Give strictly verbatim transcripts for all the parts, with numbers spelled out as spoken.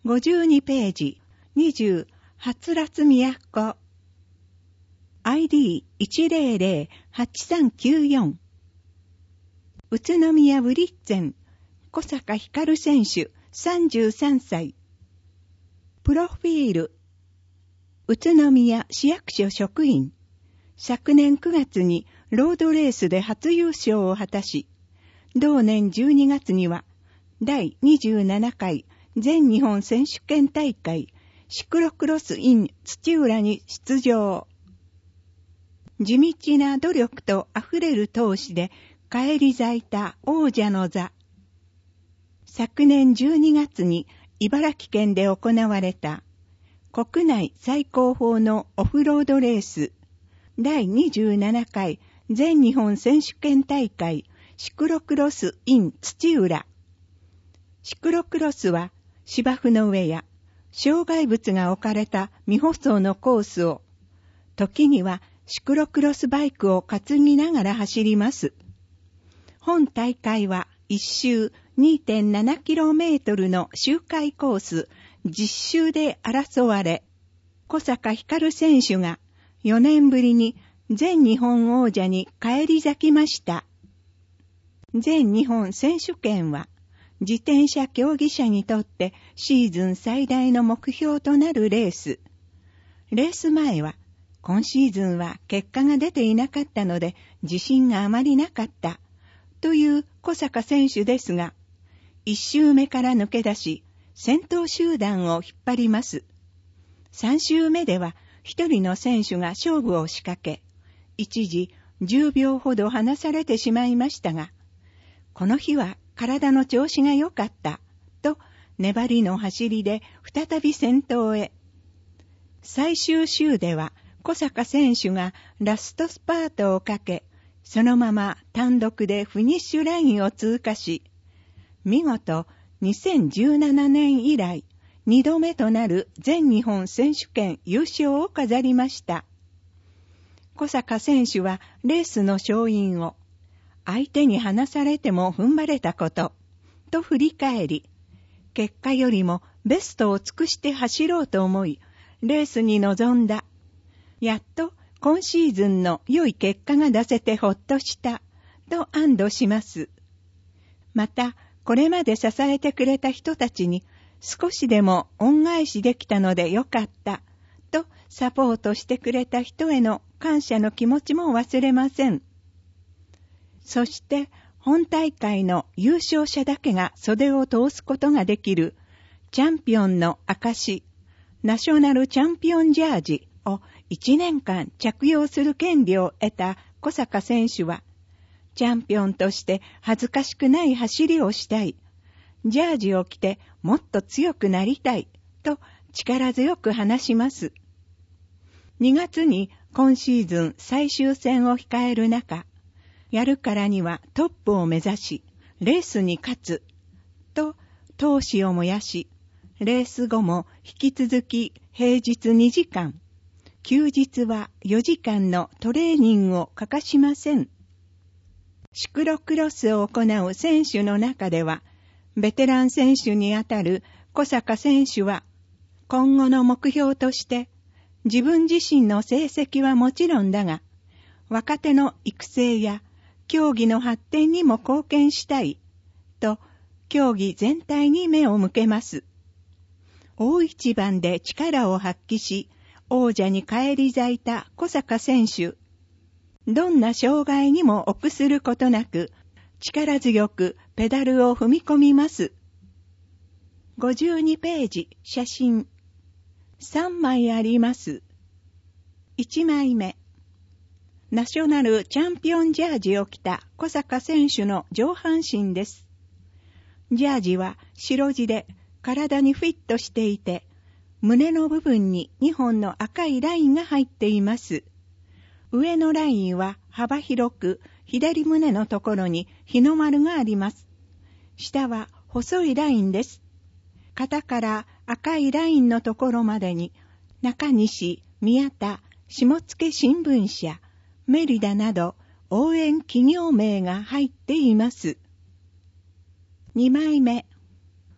ごじゅうにページ、にじゅう、はつらつみやこ。アイディーいちゼロゼロはちさんきゅうよん。宇都宮ブリッツェン、小坂光選手、さんじゅうさんさい。プロフィール。宇都宮市役所職員。昨年くがつにロードレースで初優勝を果たし、同年じゅうにがつには第にじゅうななかい全日本選手権大会シクロクロス in 土浦に出場。地道な努力とあふれる闘志で返り咲いた王者の座。昨年じゅうにがつに茨城県で行われた国内最高峰のオフロードレース第にじゅうななかい全日本選手権大会シクロクロス in 土浦。シクロクロスは芝生の上や障害物が置かれた未舗装のコースを、時にはシクロクロスバイクを担ぎながら走ります。本大会はいっ周 にてんななキロメートル の周回コースじゅっ周で争われ、小坂光選手がよねんぶりに全日本王者に返り咲きました。全日本選手権は自転車競技者にとってシーズン最大の目標となるレース。レース前は、今シーズンは結果が出ていなかったので自信があまりなかったという小坂選手ですが、いち周目から抜け出し、先頭集団を引っ張ります。さん周目では一人の選手が勝負を仕掛け、一時じゅうびょうほど離されてしまいましたが、この日は体の調子が良かったと粘りの走りで再び先頭へ。最終周では小坂選手がラストスパートをかけ、そのまま単独でフィニッシュラインを通過し、見事にせんじゅうななねん以来にどめとなる全日本選手権優勝を飾りました。小坂選手はレースの勝因を、相手に離されても踏ん張れたことと振り返り、結果よりもベストを尽くして走ろうと思い、レースに臨んだ。やっと今シーズンの良い結果が出せてほっとしたと安堵します。また、これまで支えてくれた人たちに少しでも恩返しできたのでよかったとサポートしてくれた人への感謝の気持ちも忘れません。そして本大会の優勝者だけが袖を通すことができるチャンピオンの証、ナショナルチャンピオンジャージをいちねんかん着用する権利を得た小坂選手は、チャンピオンとして恥ずかしくない走りをしたい、ジャージを着てもっと強くなりたいと力強く話します。にがつに今シーズン最終戦を控える中、やるからにはトップを目指し、レースに勝つ、と闘志を燃やし、レース後も引き続き平日にじかん、休日はよじかんのトレーニングを欠かしません。シクロクロスを行う選手の中では、ベテラン選手にあたる小坂選手は、今後の目標として、自分自身の成績はもちろんだが、若手の育成や競技の発展にも貢献したい、と、競技全体に目を向けます。大一番で力を発揮し、王者に返り咲いた小坂選手。どんな障害にも臆することなく、力強くペダルを踏み込みます。ごじゅうにページ、写真。さんまいあります。いちまいめ。ナショナルチャンピオンジャージを着た小坂選手の上半身です。ジャージは白地で体にフィットしていて、胸の部分ににほんの赤いラインが入っています。上のラインは幅広く、左胸のところに日の丸があります。下は細いラインです。肩から赤いラインのところまでに、中西、宮田、下野新聞社、メリダなど応援企業名が入っています。にまいめ。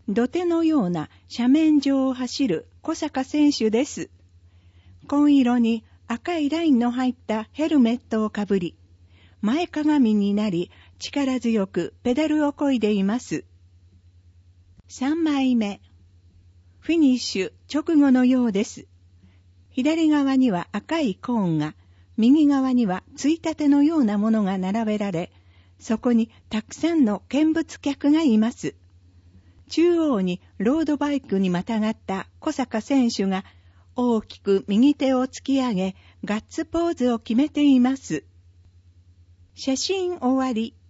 土手のような斜面上を走る小坂選手です。紺色に赤いラインの入ったヘルメットをかぶり、前かがみになり力強くペダルを漕いでいます。さんまいめ。フィニッシュ直後のようです。左側には赤いコーンが、右側にはついたてのようなものが並べられ、そこにたくさんの見物客がいます。中央にロードバイクにまたがった小坂選手が大きく右手を突き上げ、ガッツポーズを決めています。写真終わり。